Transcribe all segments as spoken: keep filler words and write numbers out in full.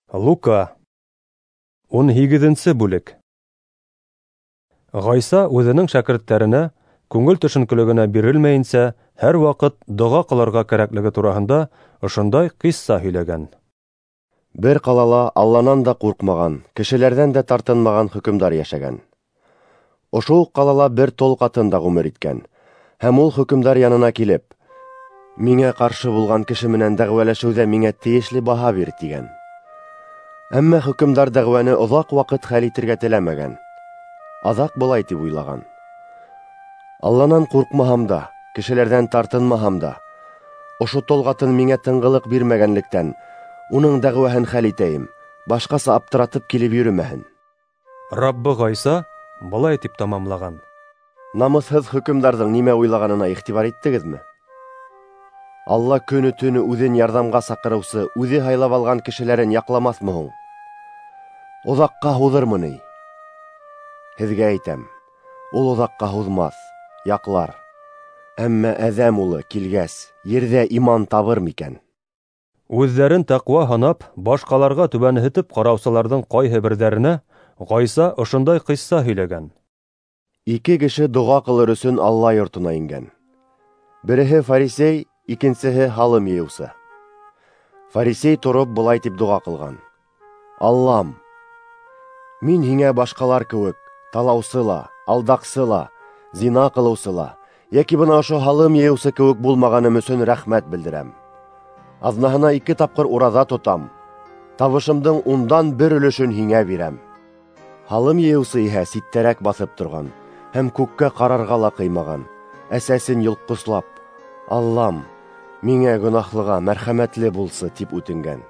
Лука. ун һигеҙенсе бүлек. Ғайса үҙенең шәкерттәренә күңел төшөнкөлөгөнә бирелмәйенсә һәр ваҡыт доға ҡылырға кәрәклеге тураһында ошондай ҡисса һөйләгән. Бер ҡалала Алланан да ҡурҡмаған, кешеләрҙән дә тартынмаған хөкөмдар йәшәгән. Ошо уҡ ҡалала бер тол ҡатын да ғүмер иткән, һәм ул хөкөмдар янына килеп, «Миңә ҡаршы булған кеше менән дәғүәләшеүҙә миңә тейешле баһа бир» тигән. Әммә хөкөмдар дәғүәне оҙаҡ ваҡыт хәл итергә теләмәгән. Аҙаҡ былай тип уйлаған: «Алланан ҡурҡмаһам да, кешеләрҙән тартынмаһам да, ошо тол ҡатын миңә тынғылыҡ бирмәгәнлектән, уның дәғүәһен хәл итәйем, башҡаса аптыратып килеп йөрөмәһен». Раббы Ғайса былай тип тамамлаған: Намыҫһыҙ хөкөмдарҙың нимә уйлағанына иғтибар иттегеҙме? Алла көнө-төнө үҙен ярҙамға саҡырыусы, үҙе һайлап алған кешеләрен яҡламаҫмы һуң? Оҙаҡҡа һуҙырмы ни? Һеҙгә әйтәм, ул оҙаҡҡа һуҙмаҫ, яҡлар. Әммә Әҙәм улы килгәс, ерҙә иман табыр микән? Үҙҙәрен таҡва һанап, башҡаларға түбәнһетеп ҡараусыларҙың ҡайһы берҙәренә Ғайса ошондай ҡисса һөйләгән. Ике кеше доға ҡылыр өсөн Алла йортона ингән. Береһе фарисей, икенсеһе һалым йыйыусы. Фарисей тороп былай тип доға ҡылған: «Аллам, мин һиңә башҡалар кеүек, талаусы ла, алдаҡсы ла, зина ҡылыусы ла, йәки бына ошо һалым йыйыусы кеүек булмағаным өсөн рәхмәт белдерәм. Аҙнаһына ике тапҡыр ураҙа тотам, табышымдың ундан бер өлөшөн һиңә бирәм». Һалым йыйыусы иһә ситтәрәк баҫып торған һәм күккә ҡарарға ла ҡыймаған, әсәсен йолҡҡослап: «Аллам, миңә гонаһлыға мәрхәмәтле булсы» тип үтенгән.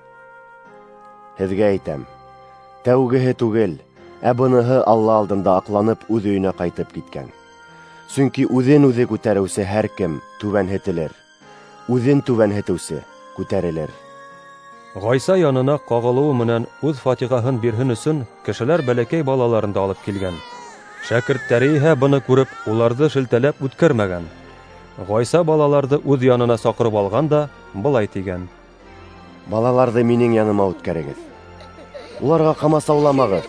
Һеҙгә әйтәм, тәүгеһе түгел, ә быныһы Алла алдында аҡланып үҙ өйөнә ҡайтып киткән. Сөнки үҙен үҙе күтәреүсе һәр кем түбәнһетелер, үҙен түбәнһетеүсе күтәрелер. Ғайса янына ҡағылыуы менән үҙ фатиғаһын бирһен өсөн кешеләр бәләкәй балаларын да алып килгән. Шәкерттәре иһә быны күреп, уларҙы шелтәләп үткәрмәгән. Ғайса балаларҙы үҙ янына саҡырып алған да былай тигән: «Балаларҙы минең яныма үткәрегеҙ. Уларға ҡамасауламағыҙ.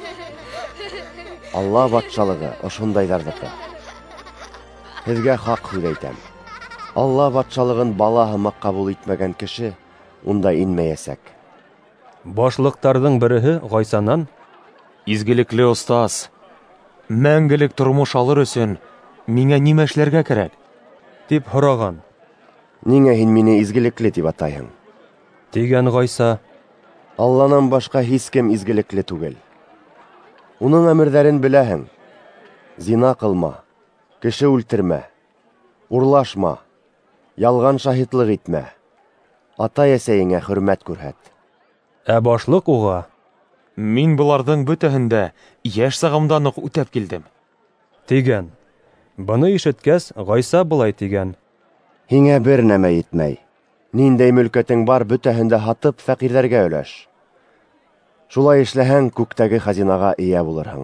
Алла батшалығы ошондайҙарҙыҡы. Һеҙгә хаҡ һүҙ әйтәм. Алла батшалығын бала һымаҡ ҡабул итмәгән кеше унда инмәйәсәк». Башлыҡтарҙың береһе Ғайсанан: «Изгелекле остаз, мәңгелек тормош алыр өсөн миңә нимә эшләргә кәрәк?» тип һораған. «Ниңә һин мине изгелекле тип атайһың?» тигән Ғайса. «Алланан башҡа һис кем изгелекле түгел. Уның әмерҙәрен беләһең: зина ҡылма, кеше үлтермә, урлашма, ялған шаһитлыҡ итмә, ата-әсәйеңә хөрмәт күрһәт». Ә башлыҡ уға: «Мин быларҙың бөтәһен дә йәш сағымдан уҡ үтәп килдем» тигән. Быны ишеткәс, Ғайса былай тигән: «Һиңә бер нәмә етмәй. Ниндәй мөлкәтең бар, бөтәһен дә һатып, фәҡирҙәргә өләш. Шулай эшләһәң, күктәге хазинаға эйә булырһың.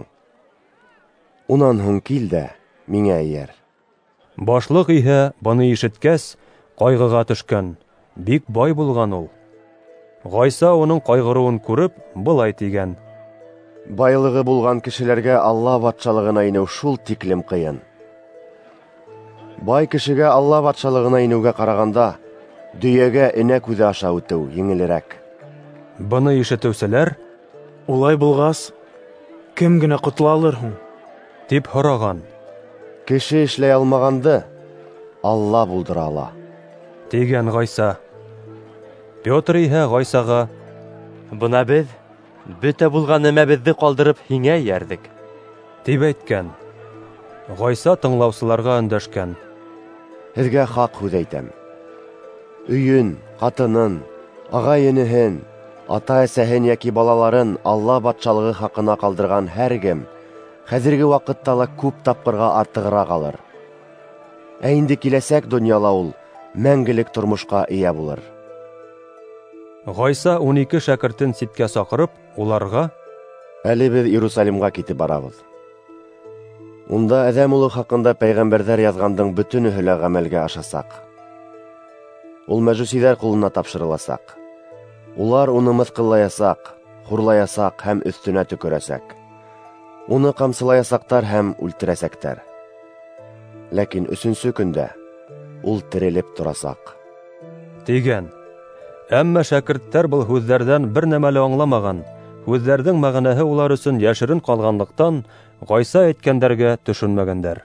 Унан һуң кил дә миңә эйәр». Башлыҡ иһә быны ишеткәс, ҡайғыға төшкән. Бик бай булған ул. Ғайса уның ҡайғырыуын күреп, былай тигән: «Байлығы булған кешеләргә Алла батшалығына инеү шул тиклем ҡыйын. Бай кешегә Алла батшалығына инеүгә ҡарағанда, дөйәгә энә күҙе аша үтеү еңелерәк». Быны ишетеүселәр: «Улай булғас, кем генә ҡотола алыр һуң?» тип һораған. «Кеше эшләй алмағанды Алла булдыра ала» тигән Ғайса. Петр иһә Ғайсаға: «Бына беҙ, бөтә булған нәмәбеҙҙе ҡалдырып, һиңә эйәрҙек» тип әйткән. Ғайса тыңлаусыларға өндәшкән: «Һеҙгә хаҡ һүҙ әйтәм. Өйөн, ҡатынын, ағай-энеһен, ата-әсәһен йәки балаларын Алла батшалығы хаҡына ҡалдырған һәр кем хәҙерге ваҡытта ла күп тапҡырға артығыраҡ алыр. Ә инде киләсәк донъяла ул мәңгелек тормошҡа эйә булыр». Ғайса ун ике шәкертен ситкә саҡырып, уларға: «Әле беҙ Иерусалимға китеп барабыҙ. Унда Әҙәм улы хаҡында пәйғәмбәрҙәр яҙғандың бөтөнөһө лә ғәмәлгә ашасаҡ. Ул мәжүсиҙәр ҡулына тапшырыласаҡ. Улар уны мыҫҡыллаясаҡ, хурлаясак һәм өстенә төкөрәсәк. Уны камсылаясактар һәм үлтерәсәктәр. Ләкин өсөнсө көндә ул терелеп торасак. Тигән. Әммә шәкерттәр был һүҙҙәрҙән бер нәмә лә аңламаған. Һүҙҙәрҙең мәғәнәһе улар өсөн йәшерен ҡалғанлыҡтан, Ғайса әйткәндәргә төшөнмәгәндәр.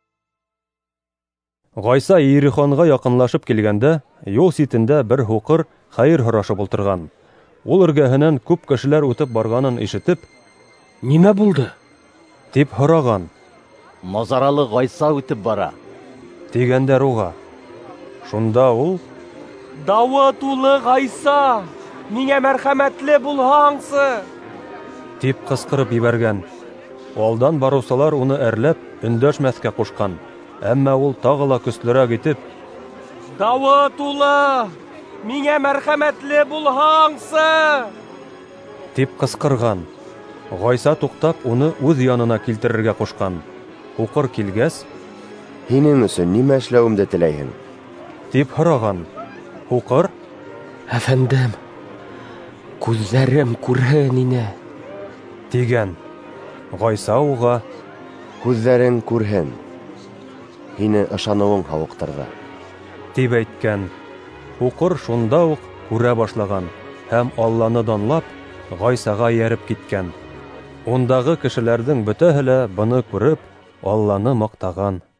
Ғайса Иерихонға яҡынлашып килгәндә, юл ситендә бер һуҡыр хәйер һорашып ултырған. Ул эргәһенән күп кешеләр үтеп барғанын ишетеп, Нимә булды? тип һораған. Назаралы Ғайса үтеп бара. Тигәндәр уға. Шунда ул: Дауыт улы Ғайса, миңә мәрхәмәтле булһаңсы! Тип ҡысҡырып ебәргән. Алдан барыусылар уны әрләп, өндәшмәҫкә ҡушҡан. Әммә ул тағы ла көслөрәк итеп: Дауыт улы, миңә мәрхәмәтле булһаңсы! Тип ҡысҡырған. Ғайса туҡтап, уны үҙ янына килтерергә ҡушҡан. Һуҡыр килгәс, Һинең өсөн нимә эшләүемде теләйһең? Тип һораған. Һуҡыр: Әфәндем, күҙҙәрем күрһен ине. Тигән. Ғайса уға: Күҙҙәрең күрһен. Һине ышаныуың һауыҡтырҙы. Тип әйткән. Һуҡыр шунда уҡ күрә башлаған һәм Алланы данлап, Ғайсаға йәреп киткән. Ундағы кешеләрҙең бөтәһе лә быны күреп, Алланы маҡтаған.